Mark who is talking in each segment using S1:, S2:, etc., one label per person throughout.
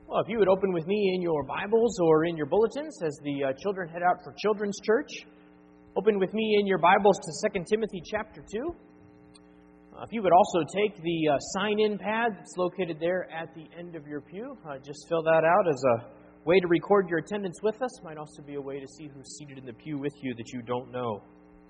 S1: Well, if you would open with me in your Bibles or in your bulletins as the children head out for Children's Church. Open with me in your Bibles to 2 Timothy chapter 2. If you would also take the sign-in pad that's located there at the end of your pew, just fill that out as a way to record your attendance with us. Might also be a way to see who's seated in the pew with you that you don't know.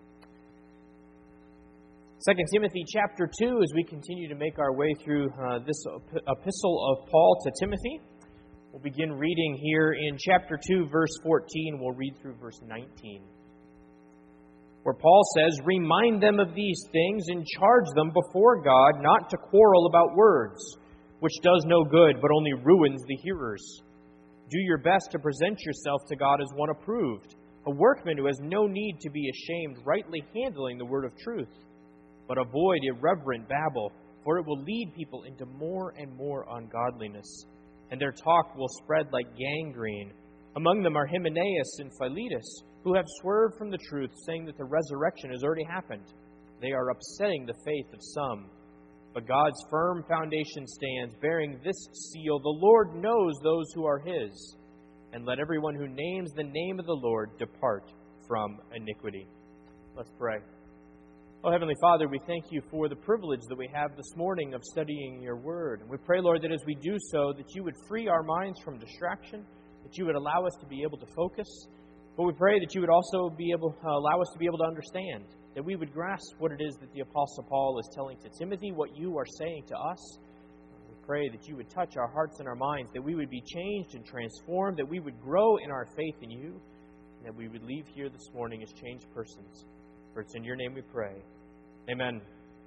S1: 2 Timothy chapter 2, as we continue to make our way through this epistle of Paul to Timothy. We'll begin reading here in chapter 2, verse 14. We'll read through verse 19. Where Paul says, "Remind them of these things and charge them before God not to quarrel about words, which does no good but only ruins the hearers. Do your best to present yourself to God as one approved, a workman who has no need to be ashamed, rightly handling the word of truth. But avoid irreverent babble, for it will lead people into more and more ungodliness. And their talk will spread like gangrene. Among them are Hymenaeus and Philetus, who have swerved from the truth, saying that the resurrection has already happened. They are upsetting the faith of some. But God's firm foundation stands, bearing this seal: the Lord knows those who are His. And let everyone who names the name of the Lord depart from iniquity." Let's pray. Oh, Heavenly Father, we thank you for the privilege that we have this morning of studying your word. And we pray, Lord, that as we do so, that you would free our minds from distraction, that you would allow us to be able to focus. But we pray that you would also allow us to be able to understand, that we would grasp what it is that the Apostle Paul is telling to Timothy, what you are saying to us. We pray that you would touch our hearts and our minds, that we would be changed and transformed, that we would grow in our faith in you, and that we would leave here this morning as changed persons. For it's in your name we pray. Amen.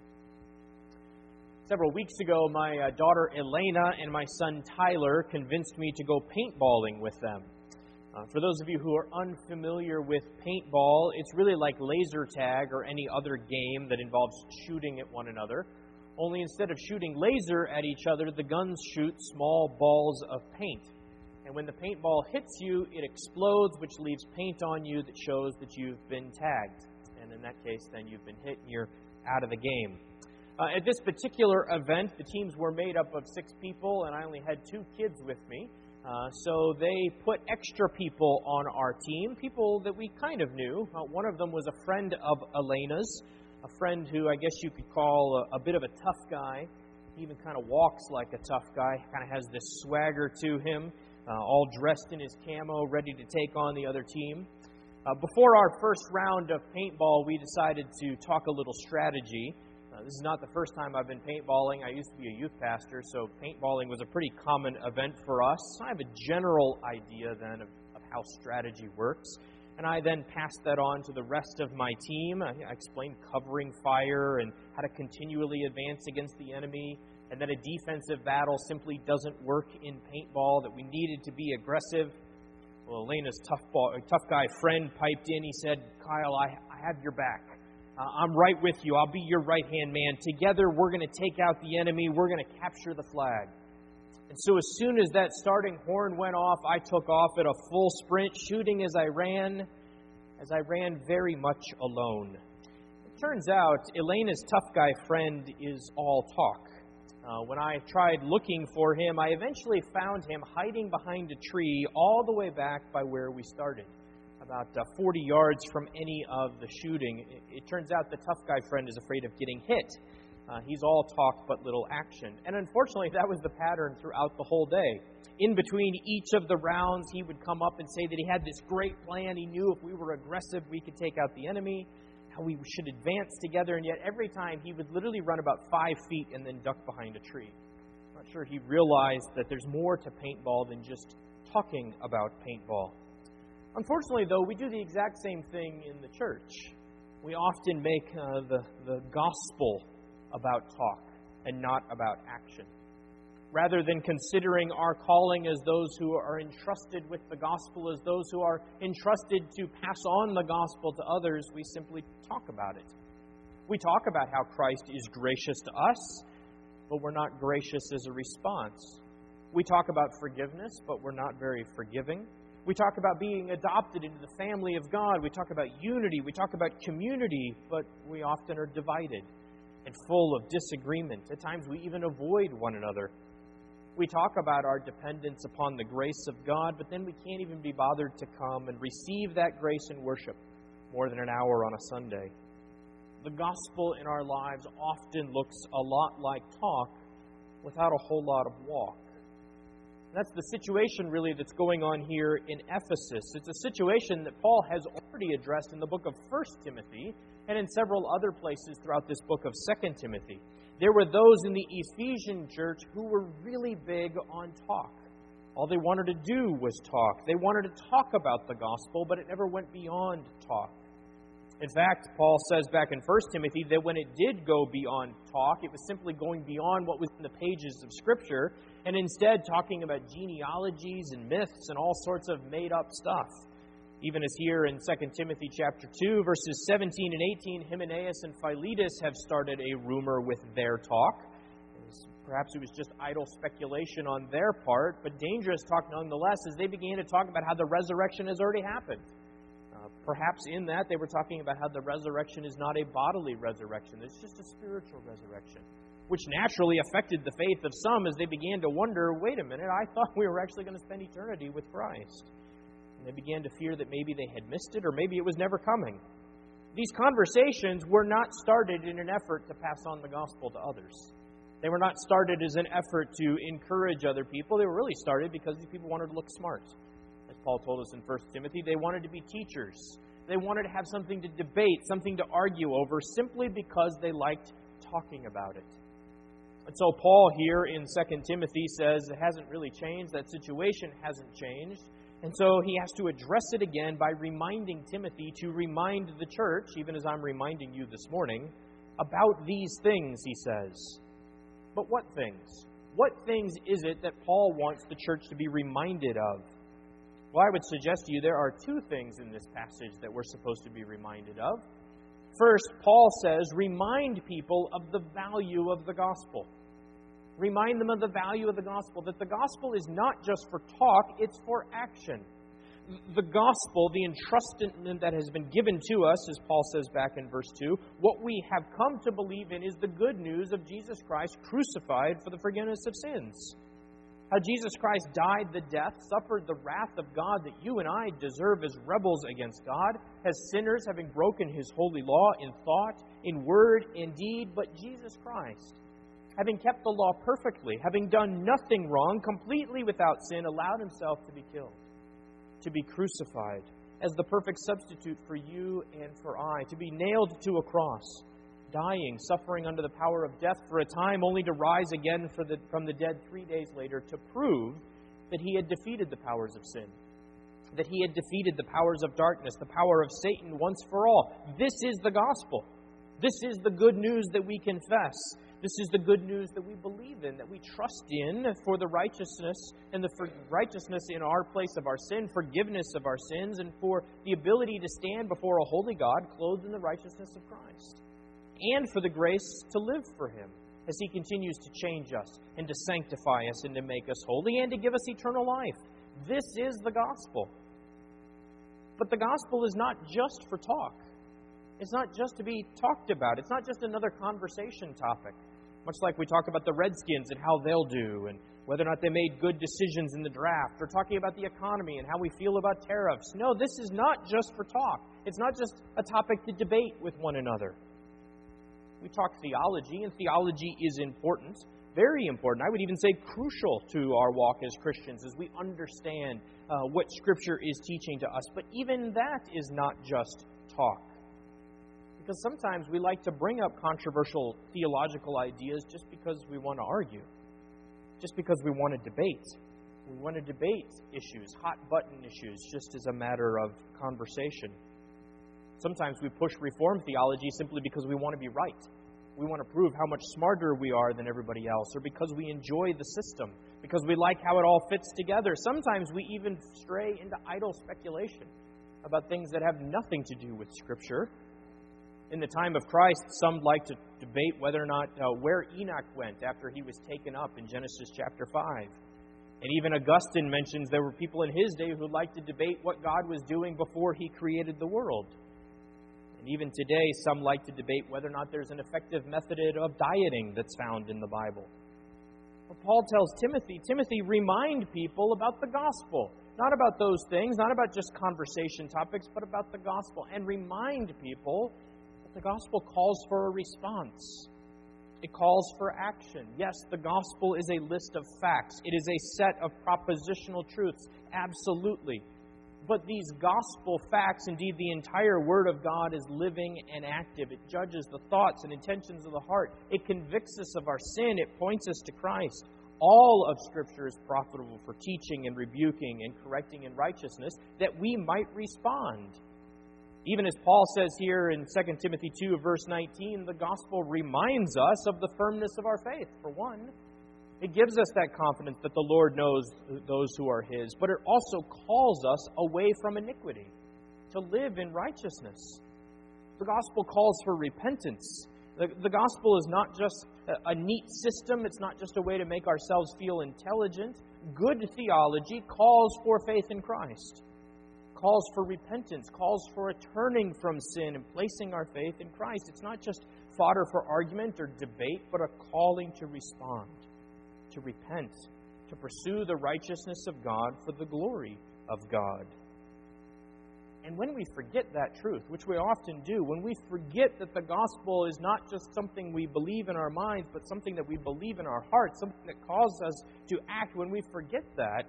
S1: Several weeks ago, my daughter Elena and my son Tyler convinced me to go paintballing with them. For those of you who are unfamiliar with paintball, it's really like laser tag or any other game that involves shooting at one another. Only instead of shooting laser at each other, the guns shoot small balls of paint. And when the paintball hits you, it explodes, which leaves paint on you that shows that you've been tagged. And in that case, then you've been hit and you're out of the game. At this particular event, the teams were made up of 6 people, and I only had 2 kids with me. So they put extra people on our team, people that we kind of knew. One of them was a friend of Elena's, a friend who I guess you could call a bit of a tough guy. He even kind of walks like a tough guy, kind of has this swagger to him, all dressed in his camo, ready to take on the other team. Before our first round of paintball, we decided to talk a little strategy. This is not the first time I've been paintballing. I used to be a youth pastor, so paintballing was a pretty common event for us. I have a general idea then of how strategy works. And I then passed that on to the rest of my team. I explained covering fire and how to continually advance against the enemy, and that a defensive battle simply doesn't work in paintball, that we needed to be aggressive. Well, Elena's tough guy friend piped in. He said, "Kyle, I have your back. I'm right with you. I'll be your right-hand man. Together, we're going to take out the enemy. We're going to capture the flag." And so as soon as that starting horn went off, I took off at a full sprint, shooting as I ran very much alone. It turns out Elena's tough guy friend is all talk. When I tried looking for him, I eventually found him hiding behind a tree all the way back by where we started, about 40 yards from any of the shooting. It turns out the tough guy friend is afraid of getting hit. He's all talk but little action. And unfortunately, that was the pattern throughout the whole day. In between each of the rounds, he would come up and say that he had this great plan. He knew if we were aggressive, we could take out the enemy, how we should advance together, and yet every time he would literally run about 5 feet and then duck behind a tree. I'm not sure he realized that there's more to paintball than just talking about paintball. Unfortunately, though, we do the exact same thing in the church. We often make the gospel about talk and not about action. Rather than considering our calling as those who are entrusted with the gospel, as those who are entrusted to pass on the gospel to others, we simply talk about it. We talk about how Christ is gracious to us, but we're not gracious as a response. We talk about forgiveness, but we're not very forgiving. We talk about being adopted into the family of God. We talk about unity. We talk about community, but we often are divided and full of disagreement. At times we even avoid one another. We talk about our dependence upon the grace of God, but then we can't even be bothered to come and receive that grace and worship more than an hour on a Sunday. The gospel in our lives often looks a lot like talk without a whole lot of walk. And that's the situation really that's going on here in Ephesus. It's a situation that Paul has already addressed in the book of 1 Timothy and in several other places throughout this book of 2 Timothy. There were those in the Ephesian church who were really big on talk. All they wanted to do was talk. They wanted to talk about the gospel, but it never went beyond talk. In fact, Paul says back in 1 Timothy that when it did go beyond talk, it was simply going beyond what was in the pages of Scripture and instead talking about genealogies and myths and all sorts of made-up stuff. Even as here in 2 Timothy chapter 2, verses 17 and 18, Hymenaeus and Philetus have started a rumor with their talk. Perhaps it was just idle speculation on their part, but dangerous talk nonetheless as they began to talk about how the resurrection has already happened. Perhaps in that they were talking about how the resurrection is not a bodily resurrection. It's just a spiritual resurrection, which naturally affected the faith of some as they began to wonder, wait a minute, I thought we were actually going to spend eternity with Christ. And they began to fear that maybe they had missed it or maybe it was never coming. These conversations were not started in an effort to pass on the gospel to others. They were not started as an effort to encourage other people. They were really started because these people wanted to look smart. As Paul told us in 1 Timothy, they wanted to be teachers. They wanted to have something to debate, something to argue over, simply because they liked talking about it. And so Paul here in 2 Timothy says it hasn't really changed. That situation hasn't changed. And so he has to address it again by reminding Timothy to remind the church, even as I'm reminding you this morning, about these things, he says. But what things? What things is it that Paul wants the church to be reminded of? Well, I would suggest to you there are two things in this passage that we're supposed to be reminded of. First, Paul says, remind people of the value of the gospel. Remind them of the value of the gospel, that the gospel is not just for talk, it's for action. The gospel, the entrustment that has been given to us, as Paul says back in verse 2, what we have come to believe in is the good news of Jesus Christ crucified for the forgiveness of sins. How Jesus Christ died the death, suffered the wrath of God that you and I deserve as rebels against God, as sinners having broken His holy law in thought, in word, in deed, but Jesus Christ, having kept the law perfectly, having done nothing wrong, completely without sin, allowed Himself to be killed, to be crucified as the perfect substitute for you and for I, to be nailed to a cross, dying, suffering under the power of death for a time, only to rise again from the dead 3 days later to prove that He had defeated the powers of sin, that He had defeated the powers of darkness, the power of Satan once for all. This is the gospel. This is the good news that we confess. This is the good news that we believe in, that we trust in for the righteousness and the righteousness in our place of our sin, forgiveness of our sins, and for the ability to stand before a holy God clothed in the righteousness of Christ, and for the grace to live for Him as He continues to change us and to sanctify us and to make us holy and to give us eternal life. This is the gospel. But the gospel is not just for talk. It's not just to be talked about. It's not just another conversation topic. Much like we talk about the Redskins and how they'll do and whether or not they made good decisions in the draft, or talking about the economy and how we feel about tariffs. No, this is not just for talk. It's not just a topic to debate with one another. We talk theology, and theology is important, very important. I would even say crucial to our walk as Christians as we understand what Scripture is teaching to us. But even that is not just talk. Because sometimes we like to bring up controversial theological ideas just because we want to argue, just because we want to debate. We want to debate issues, hot-button issues, just as a matter of conversation. Sometimes we push Reformed theology simply because we want to be right. We want to prove how much smarter we are than everybody else, or because we enjoy the system, because we like how it all fits together. Sometimes we even stray into idle speculation about things that have nothing to do with Scripture. In the time of Christ, some like to debate whether or not where Enoch went after he was taken up in Genesis chapter 5. And even Augustine mentions there were people in his day who liked to debate what God was doing before He created the world. And even today, some like to debate whether or not there's an effective method of dieting that's found in the Bible. But Paul tells Timothy, remind people about the gospel. Not about those things, not about just conversation topics, but about the gospel. And remind people that the gospel calls for a response. It calls for action. Yes, the gospel is a list of facts. It is a set of propositional truths. Absolutely. But these gospel facts, indeed the entire Word of God, is living and active. It judges the thoughts and intentions of the heart. It convicts us of our sin. It points us to Christ. All of Scripture is profitable for teaching and rebuking and correcting in righteousness, that we might respond. Even as Paul says here in 2 Timothy 2, verse 19, the gospel reminds us of the firmness of our faith, for one. It gives us that confidence that the Lord knows those who are His, but it also calls us away from iniquity, to live in righteousness. The gospel calls for repentance. The gospel is not just a neat system. It's not just a way to make ourselves feel intelligent. Good theology calls for faith in Christ, calls for repentance, calls for a turning from sin and placing our faith in Christ. It's not just fodder for argument or debate, but a calling to respond, to repent, to pursue the righteousness of God for the glory of God. And when we forget that truth, which we often do, when we forget that the gospel is not just something we believe in our minds, but something that we believe in our hearts, something that causes us to act, when we forget that,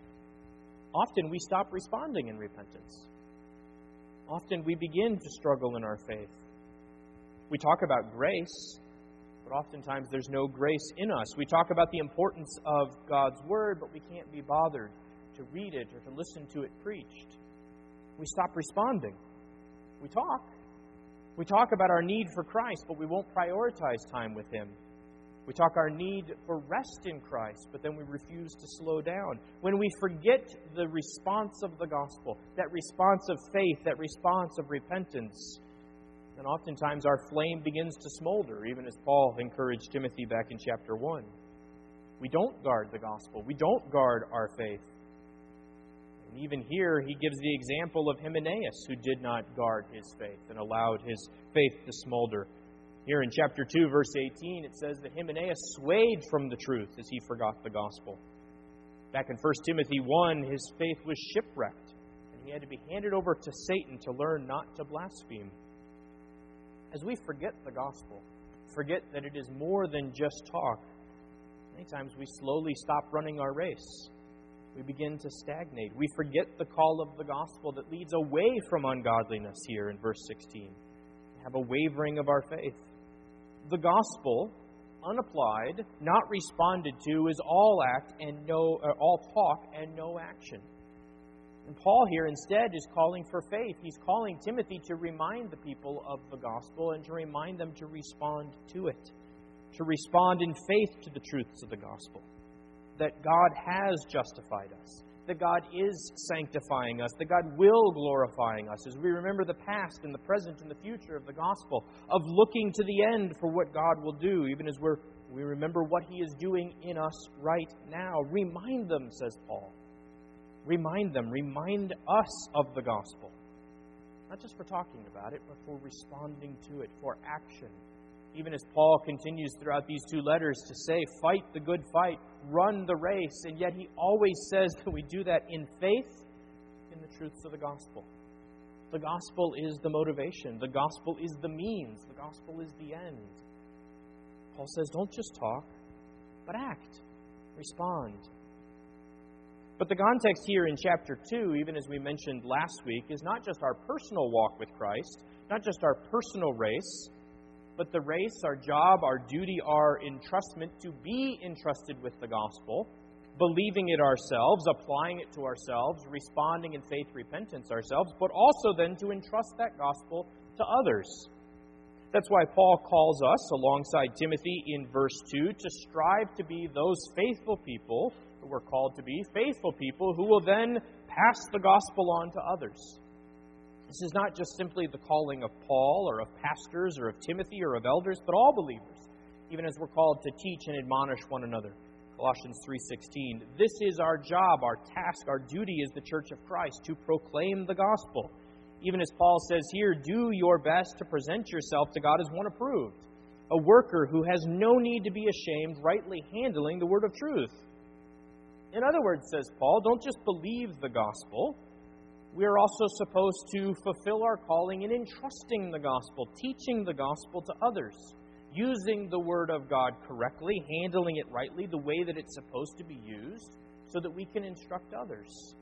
S1: often we stop responding in repentance. Often we begin to struggle in our faith. We talk about grace, but oftentimes there's no grace in us. We talk about the importance of God's Word, but we can't be bothered to read it or to listen to it preached. We stop responding. We talk. We talk about our need for Christ, but we won't prioritize time with Him. We talk our need for rest in Christ, but then we refuse to slow down. When we forget the response of the gospel, that response of faith, that response of repentance, then oftentimes our flame begins to smolder, even as Paul encouraged Timothy back in chapter 1. We don't guard the gospel. We don't guard our faith. And even here, he gives the example of Hymenaeus, who did not guard his faith and allowed his faith to smolder. Here in chapter 2, verse 18, it says that Hymenaeus swayed from the truth as he forgot the gospel. Back in 1 Timothy 1, his faith was shipwrecked, and he had to be handed over to Satan to learn not to blaspheme. As we forget the gospel, forget that it is more than just talk, many times we slowly stop running our race. We begin to stagnate. We forget the call of the gospel that leads away from ungodliness here in verse 16. We have a wavering of our faith. The gospel, unapplied, not responded to, is all talk and no action. And Paul here instead is calling for faith. He's calling Timothy to remind the people of the gospel and to remind them to respond to it, to respond in faith to the truths of the gospel. That God has justified us, that God is sanctifying us, that God will glorifying us as we remember the past and the present and the future of the gospel, of looking to the end for what God will do, even as we remember what He is doing in us right now. Remind them, says Paul. Remind them, remind us of the gospel. Not just for talking about it, but for responding to it, for action. Even as Paul continues throughout these two letters to say, fight the good fight, run the race, and yet he always says that we do that in faith in the truths of the gospel. The gospel is the motivation. The gospel is the means. The gospel is the end. Paul says, don't just talk, but act. Respond. But the context here in chapter 2, even as we mentioned last week, is not just our personal walk with Christ, not just our personal race, but the race, our job, our duty, our entrustment to be entrusted with the gospel, believing it ourselves, applying it to ourselves, responding in faith, repentance ourselves, but also then to entrust that gospel to others. That's why Paul calls us, alongside Timothy in verse 2, to strive to be those faithful people who we're called to be, faithful people who will then pass the gospel on to others. This is not just simply the calling of Paul or of pastors or of Timothy or of elders, but all believers, even as we're called to teach and admonish one another. Colossians 3:16, this is our job, our task, our duty as the church of Christ, to proclaim the gospel. Even as Paul says here, do your best to present yourself to God as one approved, a worker who has no need to be ashamed, rightly handling the word of truth. In other words, says Paul, don't just believe the gospel. We are also supposed to fulfill our calling in entrusting the gospel, teaching the gospel to others, using the word of God correctly, handling it rightly, the way that it's supposed to be used, so that we can instruct others.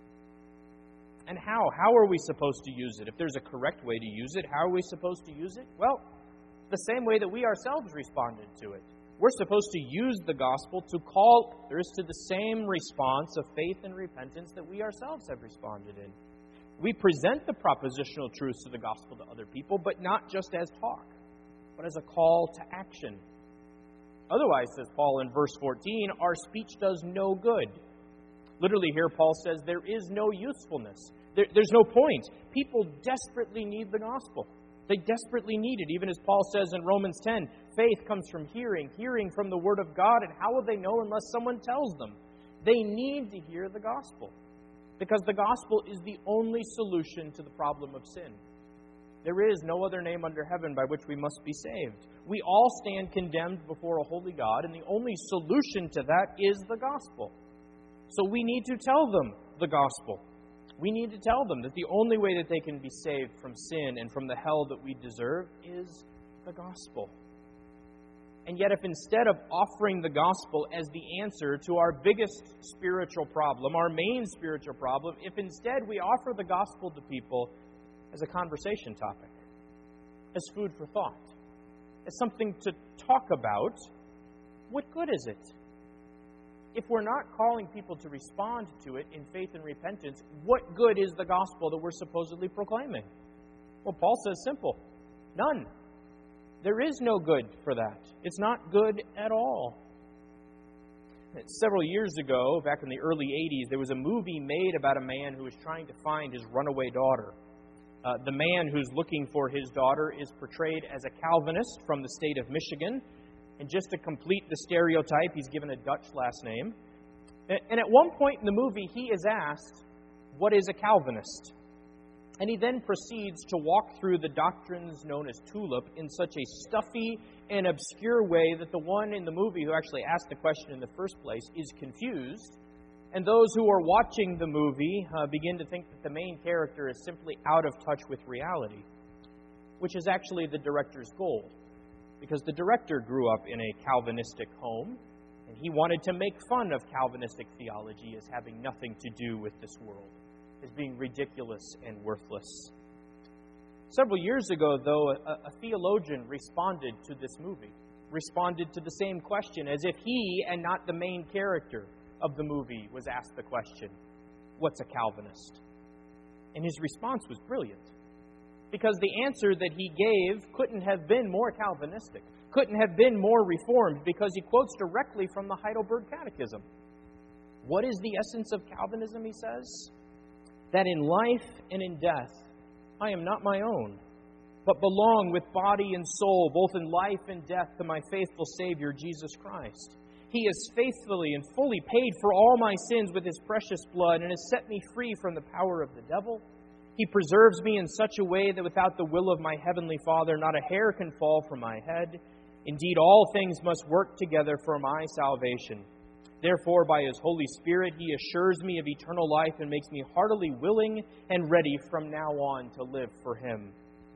S1: And how? How are we supposed to use it? If there's a correct way to use it, how are we supposed to use it? Well, the same way that we ourselves responded to it. We're supposed to use the gospel to call others to the same response of faith and repentance that we ourselves have responded in. We present the propositional truths of the gospel to other people, but not just as talk, but as a call to action. Otherwise, says Paul in verse 14, our speech does no good. Literally here, Paul says there is no usefulness. There's no point. People desperately need the gospel. They desperately need it. Even as Paul says in Romans 10, faith comes from hearing, hearing from the word of God, and how will they know unless someone tells them? They need to hear the gospel, because the gospel is the only solution to the problem of sin. There is no other name under heaven by which we must be saved. We all stand condemned before a holy God, and the only solution to that is the gospel. So we need to tell them the gospel. We need to tell them that the only way that they can be saved from sin and from the hell that we deserve is the gospel. And yet, if instead of offering the gospel as the answer to our biggest spiritual problem, our main spiritual problem, if instead we offer the gospel to people as a conversation topic, as food for thought, as something to talk about, what good is it? If we're not calling people to respond to it in faith and repentance, what good is the gospel that we're supposedly proclaiming? Well, Paul says simple, none. There is no good for that. It's not good at all. Several years ago, back in the early 80s, there was a movie made about a man who was trying to find his runaway daughter. The man who's looking for his daughter is portrayed as a Calvinist from the state of Michigan. And just to complete the stereotype, he's given a Dutch last name. And at one point in the movie, he is asked, what is a Calvinist? And he then proceeds to walk through the doctrines known as tulip in such a stuffy and obscure way that the one in the movie who actually asked the question in the first place is confused. And those who are watching the movie begin to think that the main character is simply out of touch with reality, which is actually the director's goal. Because the director grew up in a Calvinistic home, and he wanted to make fun of Calvinistic theology as having nothing to do with this world, as being ridiculous and worthless. Several years ago, though, a theologian responded to this movie, responded to the same question, as if he, and not the main character of the movie, was asked the question, what's a Calvinist? And his response was brilliant. Because the answer that he gave couldn't have been more Calvinistic, couldn't have been more reformed, because he quotes directly from the Heidelberg Catechism. What is the essence of Calvinism, he says? That in life and in death, I am not my own, but belong with body and soul, both in life and death, to my faithful Savior, Jesus Christ. He has faithfully and fully paid for all my sins with His precious blood and has set me free from the power of the devil. He preserves me in such a way that without the will of my heavenly Father, not a hair can fall from my head. Indeed, all things must work together for my salvation. Therefore, by His Holy Spirit, He assures me of eternal life and makes me heartily willing and ready from now on to live for Him.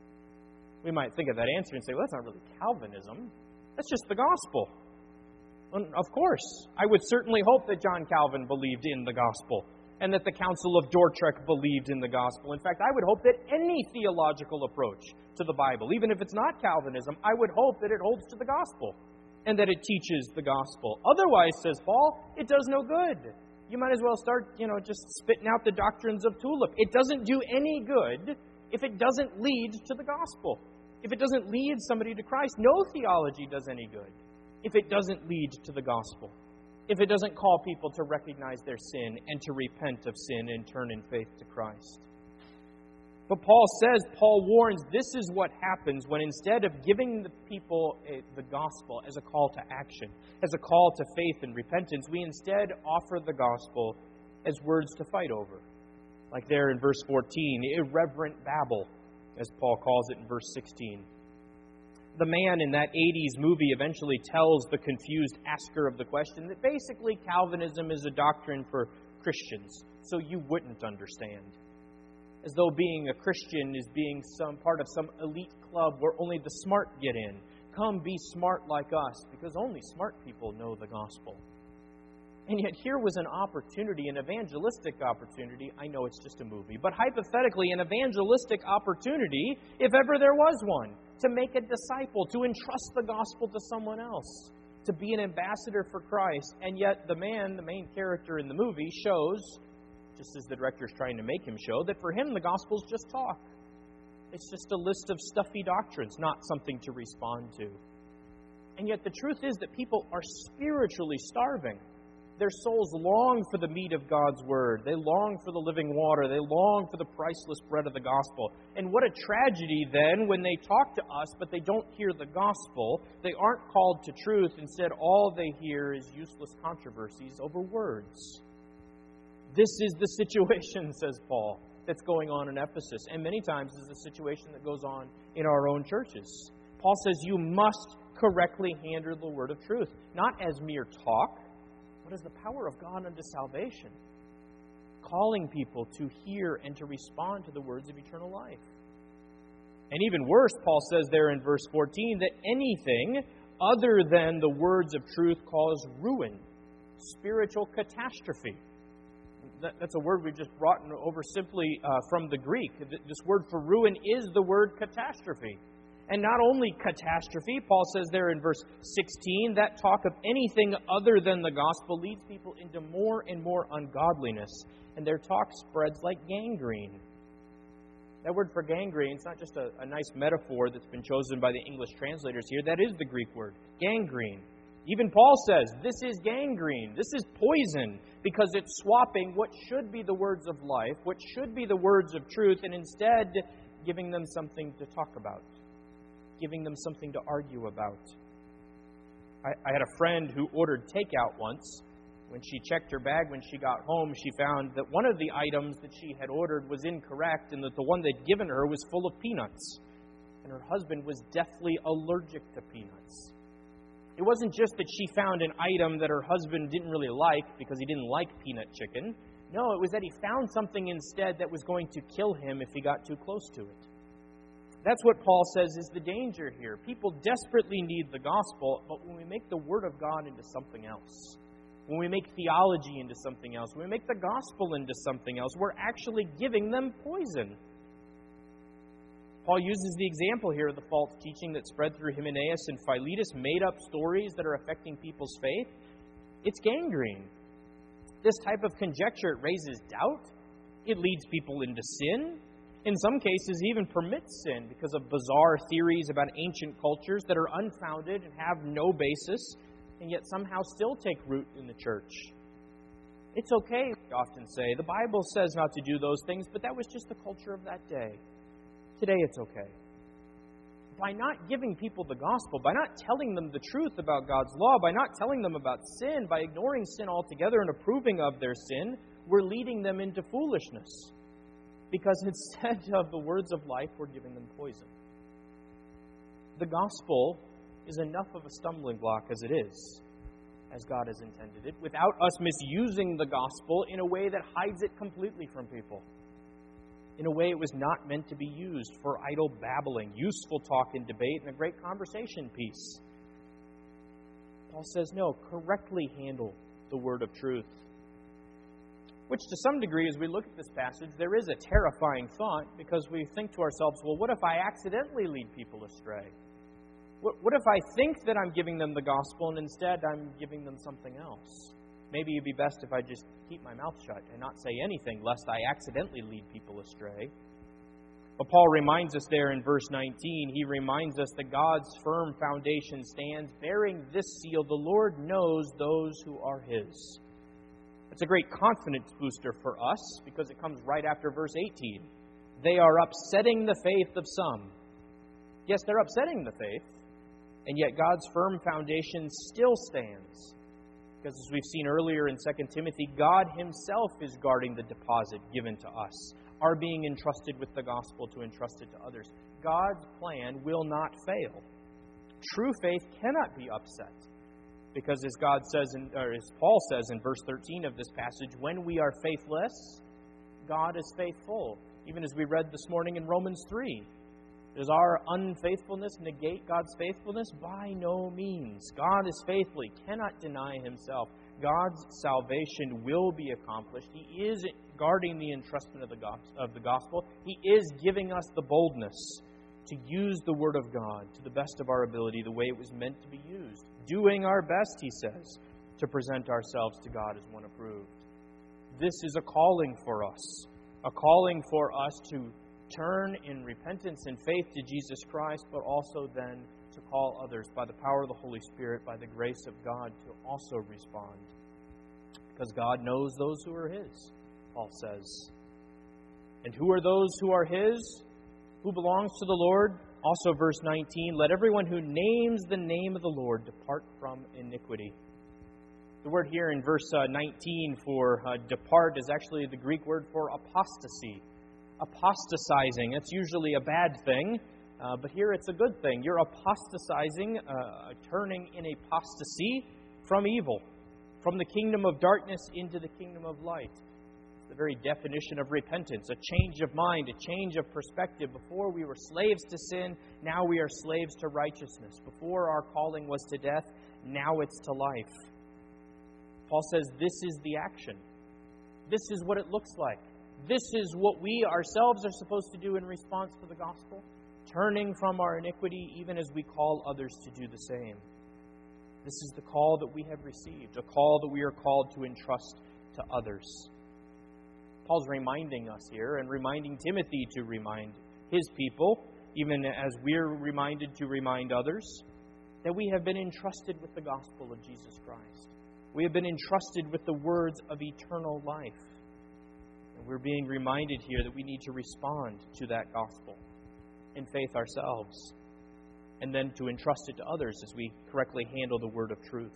S1: We might think of that answer and say, well, that's not really Calvinism. That's just the gospel. Well, of course, I would certainly hope that John Calvin believed in the gospel, and that the Council of Dordrecht believed in the gospel. In fact, I would hope that any theological approach to the Bible, even if it's not Calvinism, I would hope that it holds to the gospel and that it teaches the gospel. Otherwise, says Paul, it does no good. You might as well start, just spitting out the doctrines of tulip. It doesn't do any good if it doesn't lead to the gospel. If it doesn't lead somebody to Christ, no theology does any good if it doesn't lead to the gospel. If it doesn't call people to recognize their sin and to repent of sin and turn in faith to Christ. But Paul warns, this is what happens when instead of giving the people the gospel as a call to action, as a call to faith and repentance, we instead offer the gospel as words to fight over. Like there in verse 14, irreverent babble, as Paul calls it in verse 16. The man in that 80s movie eventually tells the confused asker of the question that basically Calvinism is a doctrine for Christians, so you wouldn't understand. As though being a Christian is being some part of some elite club where only the smart get in. Come be smart like us, because only smart people know the gospel. And yet here was an opportunity, an evangelistic opportunity. I know it's just a movie, but hypothetically an evangelistic opportunity, if ever there was one, to make a disciple, to entrust the gospel to someone else, to be an ambassador for Christ. And yet the man, the main character in the movie, shows, just as the director's trying to make him show, that for him the gospel's just talk. It's just a list of stuffy doctrines, not something to respond to. And yet the truth is that people are spiritually starving. Their souls long for the meat of God's Word. They long for the living water. They long for the priceless bread of the gospel. And what a tragedy then when they talk to us, but they don't hear the gospel. They aren't called to truth. Instead, all they hear is useless controversies over words. This is the situation, says Paul, that's going on in Ephesus. And many times is the situation that goes on in our own churches. Paul says you must correctly handle the word of truth, not as mere talk, but as the power of God unto salvation, calling people to hear and to respond to the words of eternal life. And even worse, Paul says there in verse 14, that anything other than the words of truth cause ruin, spiritual catastrophe. That's a word we've just brought over simply from the Greek. This word for ruin is the word catastrophe. And not only catastrophe, Paul says there in verse 16, that talk of anything other than the gospel leads people into more and more ungodliness, and their talk spreads like gangrene. That word for gangrene, it's not just a nice metaphor that's been chosen by the English translators here. That is the Greek word, gangrene. Even Paul says, this is gangrene, this is poison, because it's swapping what should be the words of life, what should be the words of truth, and instead giving them something to talk about, giving them something to argue about. I had a friend who ordered takeout once. When she checked her bag when she got home, she found that one of the items that she had ordered was incorrect and that the one they'd given her was full of peanuts. And her husband was deathly allergic to peanuts. It wasn't just that she found an item that her husband didn't really like because he didn't like peanut chicken. No, it was that he found something instead that was going to kill him if he got too close to it. That's what Paul says is the danger here. People desperately need the gospel, but when we make the Word of God into something else, when we make theology into something else, when we make the gospel into something else, we're actually giving them poison. Paul uses the example here of the false teaching that spread through Hymenaeus and Philetus, made-up stories that are affecting people's faith. It's gangrene. This type of conjecture, it raises doubt. It leads people into sin. In some cases, even permits sin because of bizarre theories about ancient cultures that are unfounded and have no basis, and yet somehow still take root in the church. It's okay, we often say. The Bible says not to do those things, but that was just the culture of that day. Today it's okay. By not giving people the gospel, by not telling them the truth about God's law, by not telling them about sin, by ignoring sin altogether and approving of their sin, we're leading them into foolishness. Because instead of the words of life, we're giving them poison. The gospel is enough of a stumbling block as it is, as God has intended it, without us misusing the gospel in a way that hides it completely from people. In a way it was not meant to be used for idle babbling, useful talk and debate, and a great conversation piece. Paul says, no, correctly handle the word of truth. Which to some degree, as we look at this passage, there is a terrifying thought because we think to ourselves, well, what if I accidentally lead people astray? What if I think that I'm giving them the gospel and instead I'm giving them something else? Maybe it'd be best if I just keep my mouth shut and not say anything, lest I accidentally lead people astray. But Paul reminds us there in verse 19, he reminds us that God's firm foundation stands, bearing this seal, the Lord knows those who are His. It's a great confidence booster for us because it comes right after verse 18. They are upsetting the faith of some. Yes, they're upsetting the faith, and yet God's firm foundation still stands. Because as we've seen earlier in 2 Timothy, God Himself is guarding the deposit given to us, our being entrusted with the gospel to entrust it to others. God's plan will not fail. True faith cannot be upset. Because as God says, as Paul says in verse 13 of this passage, when we are faithless, God is faithful. Even as we read this morning in Romans 3. Does our unfaithfulness negate God's faithfulness? By no means. God is faithful. He cannot deny Himself. God's salvation will be accomplished. He is guarding the entrustment of the gospel. He is giving us the boldness to use the Word of God to the best of our ability, the way it was meant to be used. Doing our best, he says, to present ourselves to God as one approved. This is a calling for us. A calling for us to turn in repentance and faith to Jesus Christ, but also then to call others by the power of the Holy Spirit, by the grace of God, to also respond. Because God knows those who are His, Paul says. And who are those who are His? Who belongs to the Lord? Also verse 19, let everyone who names the name of the Lord depart from iniquity. The word here in verse 19 for depart is actually the Greek word for apostasy. Apostatizing, that's usually a bad thing, but here it's a good thing. You're apostatizing, turning in apostasy from evil, from the kingdom of darkness into the kingdom of light. It's the very definition of repentance, a change of mind, a change of perspective. Before we were slaves to sin, now we are slaves to righteousness. Before our calling was to death, now it's to life. Paul says this is the action. This is what it looks like. This is what we ourselves are supposed to do in response to the gospel, turning from our iniquity even as we call others to do the same. This is the call that we have received, a call that we are called to entrust to others. Paul's reminding us here and reminding Timothy to remind his people, even as we're reminded to remind others, that we have been entrusted with the gospel of Jesus Christ. We have been entrusted with the words of eternal life. And we're being reminded here that we need to respond to that gospel in faith ourselves, and then to entrust it to others as we correctly handle the word of truth.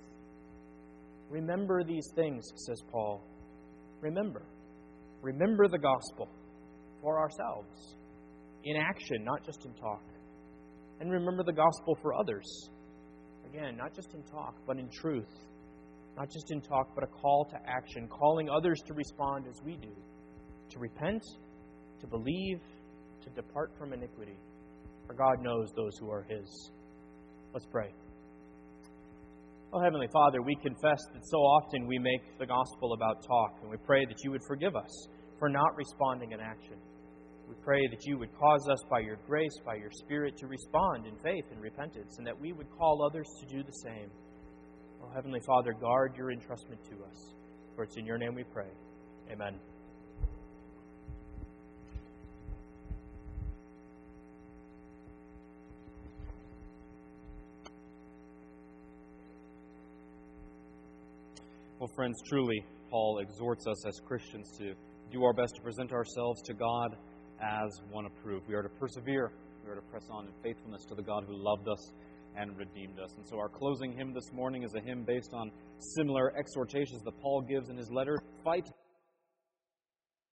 S1: Remember these things, says Paul. Remember. Remember the gospel for ourselves, in action, not just in talk. And remember the gospel for others. Again, not just in talk, but in truth. Not just in talk, but a call to action, calling others to respond as we do, to repent, to believe, to depart from iniquity. For God knows those who are His. Let's pray. Oh, Heavenly Father, we confess that so often we make the gospel about talk, and we pray that You would forgive us for not responding in action. We pray that You would cause us by Your grace, by Your Spirit, to respond in faith and repentance, and that we would call others to do the same. Oh, Heavenly Father, guard Your entrustment to us. For it's in Your name we pray. Amen.
S2: Well, friends, truly, Paul exhorts us as Christians to do our best to present ourselves to God as one approved. We are to persevere. We are to press on in faithfulness to the God who loved us and redeemed us. And so our closing hymn this morning is a hymn based on similar exhortations that Paul gives in his letter. Fight